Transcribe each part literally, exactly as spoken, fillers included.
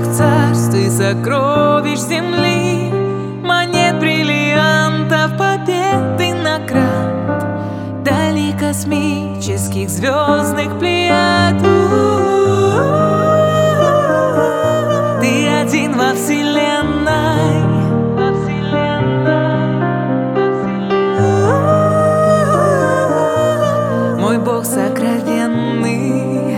всех царств и сокровищ земли, монет, бриллиантов, побед и наград, дали космических звездных плеяд. Ты один во вселенной, во вселенной, во вселенной. Мой Бог сокровенный.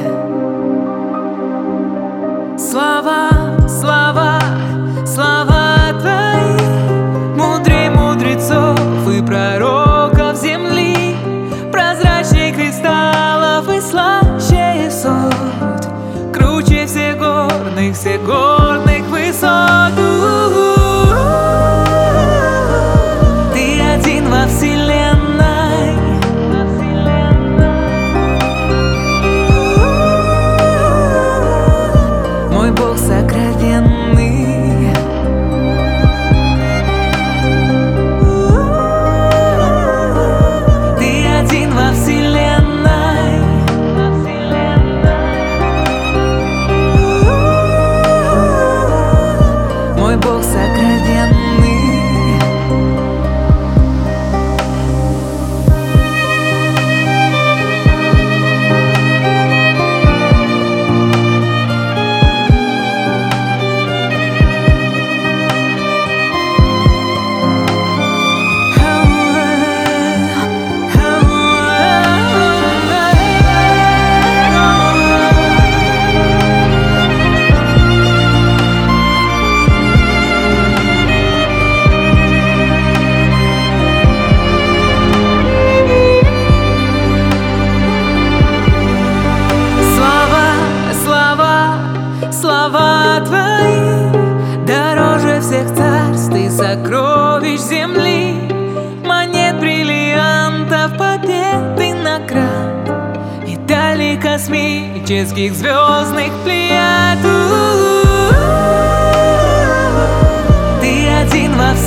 Слова, слова, слова Твои, мудрей мудрецов и пророков земли, прозрачней кристаллов и слаще сот, круче всех горных, всех горных высот. Ты один во вселенной, во вселенной. Мой Бог сокровенный. Ты один во вселенной, во вселенной. Мой Бог сокровенный. Слова Твои дороже всех царств и сокровищ земли, монет, бриллиантов, побед и наград, и дали космических звездных плеяд. Ты один во